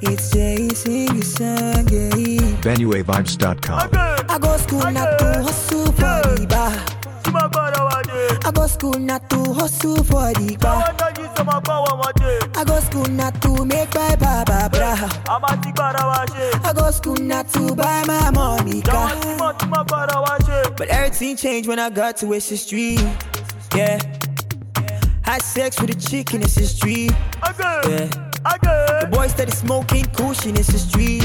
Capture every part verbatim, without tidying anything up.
It's Jay sing your song, yeah. Benue Vibes dot com. I go school not to hustle for the bar. I go school not to hustle for the bar. I go school not to make my baba bra. I go school not to buy my money car. But everything changed when I got to West Street. Yeah. Had sex with a chick in the street. Yeah. The boy started smoking kush in the street.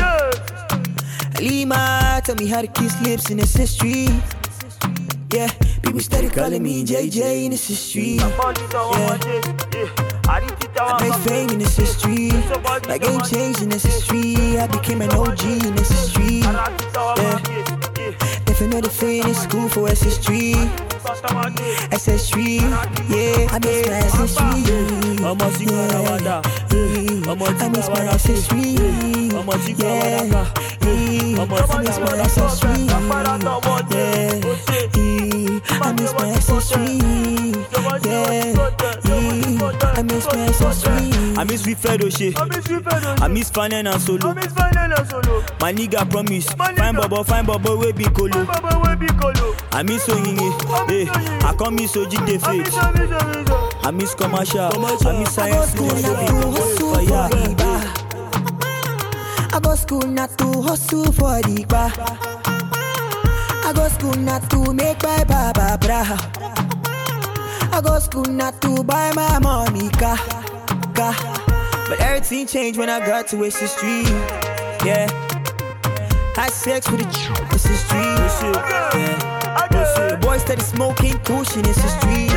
Lima tell me how to kiss lips in the street. Yeah, people started calling me J J in the street. Yeah, I made fame in the street. My game changed in the street. I became an O G in the street. Yeah, definitely finish school for S S three. S S three, yeah, I miss my S S three. Yeah, I miss my S S three. Yeah, I miss my S S three. Yeah, I miss my S S three. Yeah, I miss my S S three. I miss Wilfredo shit. I miss Fanen and Solo. My nigga promise. Fine bubble, fine bubble, we be colo. I miss Oyinye. Hey, I come miss Oji de Fate. I miss commercial. I miss science. I go school not to hustle for the bar. I go school not to make my baba bra. I go school not to buy my money car. car. But everything changed when I got to West Street. Yeah. Had sex with a chick in the street. Yeah. The boy started smoking kush in the street.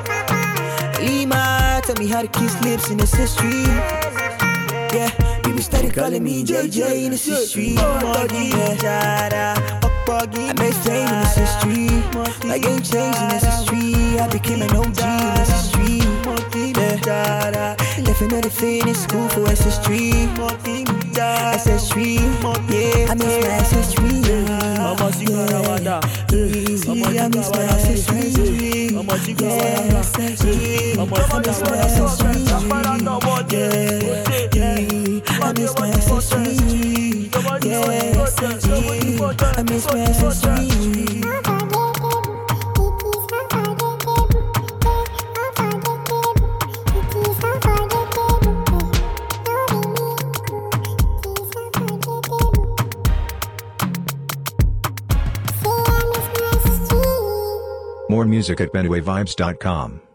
Lima tell me how to kiss lips in the street. Yeah, people started calling me J J in the street. Yeah. I made fame in the street. My game changed in the street. I became an O G in the street. Yeah. Definitely finished school for S S three. S S three, yeah, I miss my S S three. Yeah, I miss my S S three. Yeah, I miss my S S three. Yeah, I miss my S S three. Yeah, I miss my S S three. More music at Benue Vibes dot com.